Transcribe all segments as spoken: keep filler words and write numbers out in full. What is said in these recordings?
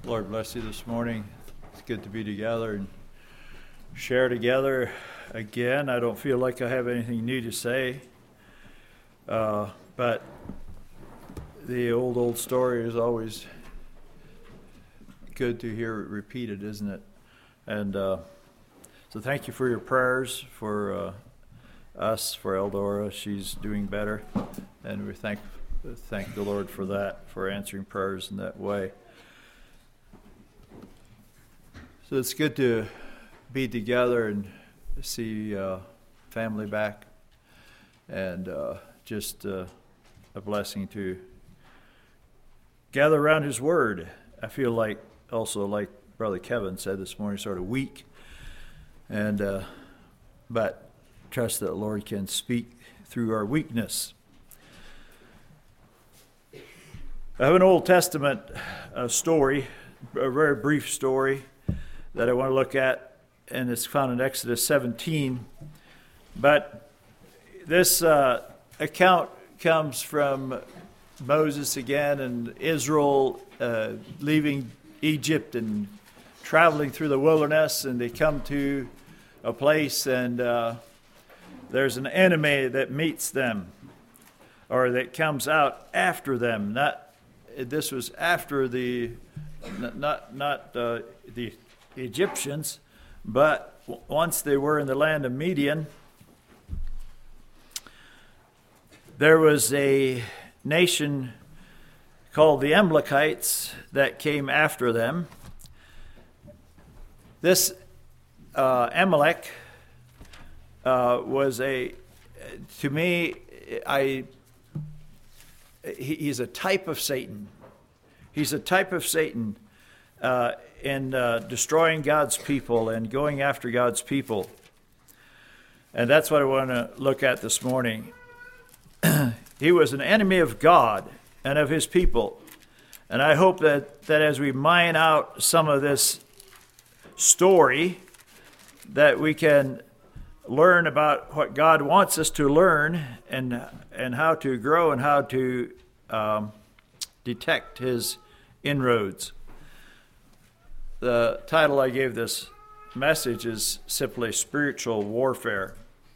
Lord bless you this morning. It's good to be together and share together again. I don't feel like I have anything new to say, uh, but the old, old story is always good to hear it repeated, isn't it? And uh, so thank you for your prayers for uh, us, for Eldora. She's doing better, and we thank thank the Lord for that, for answering prayers in that way. So it's good to be together and see uh, family back, and uh, just uh, a blessing to gather around His Word. I feel like, also like Brother Kevin said this morning, sort of weak, and uh, but trust that the Lord can speak through our weakness. I have an Old Testament uh, story, a very brief story, that I want to look at, and it's found in Exodus seventeen. But this uh, account comes from Moses again and Israel uh, leaving Egypt and traveling through the wilderness, and they come to a place, and uh, there's an enemy that meets them, or that comes out after them. Not this was after the not not uh, the Egyptians, but once they were in the land of Midian, there was a nation called the Amalekites that came after them. This uh, Amalek uh, was a, to me, I. He, he's a type of Satan. He's a type of Satan. Uh, in uh, destroying God's people and going after God's people. And that's what I want to look at this morning. He was an enemy of God and of His people. And I hope that, that as we mine out some of this story, that we can learn about what God wants us to learn, and and how to grow and how to um, detect His inroads. The title I gave this message is simply Spiritual Warfare.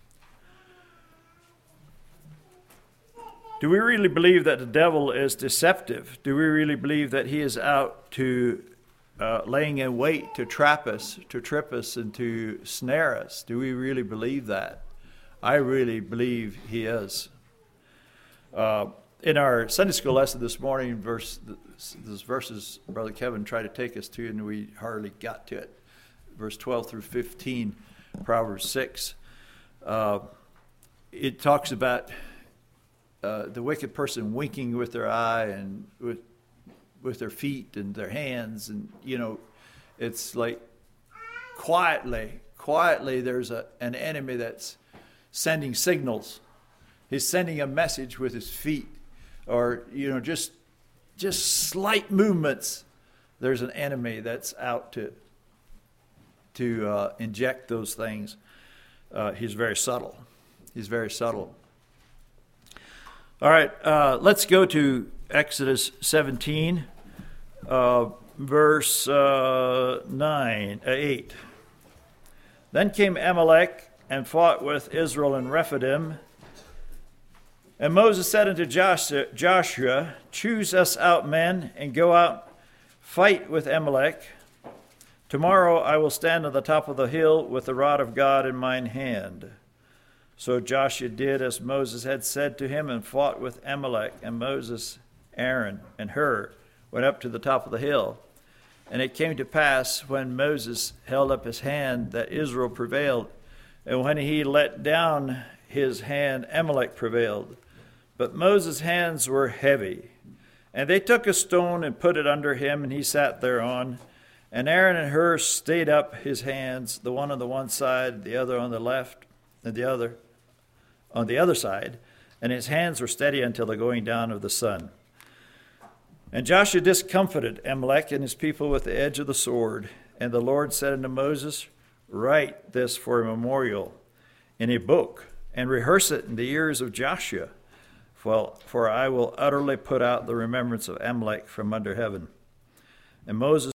Do we really believe that the devil is deceptive? Do we really believe that he is out to uh, laying in wait to trap us, to trip us, and to snare us? Do we really believe that? I really believe he is. Uh, in our Sunday school lesson this morning, verse those verses Brother Kevin tried to take us to, and we hardly got to it. Verse twelve through fifteen, Proverbs six. Uh, it talks about uh, the wicked person winking with their eye and with with their feet and their hands, and you know, it's like quietly, quietly. There's a an enemy that's sending signals. He's sending a message with his feet, or you know, just. Just slight movements, there's an enemy that's out to to uh, inject those things. Uh, he's very subtle. He's very subtle. All right, uh, let's go to Exodus seventeen, uh, verse uh, nine, uh, eight. Then came Amalek and fought with Israel in Rephidim. And Moses said unto Joshua, choose us out men, and go out, fight with Amalek. Tomorrow I will stand on the top of the hill with the rod of God in mine hand. So Joshua did as Moses had said to him, and fought with Amalek. And Moses, Aaron, and Hur went up to the top of the hill. And it came to pass, when Moses held up his hand, that Israel prevailed. And when he let down his hand, Amalek prevailed. But Moses' hands were heavy. And they took a stone and put it under him, and he sat thereon. And Aaron and Hur stayed up his hands, the one on the one side, the other on the left, and the other on the other side. And his hands were steady until the going down of the sun. And Joshua discomfited Amalek and his people with the edge of the sword. And the Lord said unto Moses, write this for a memorial in a book, and rehearse it in the ears of Joshua. For, for I will utterly put out the remembrance of Amalek from under heaven. And Moses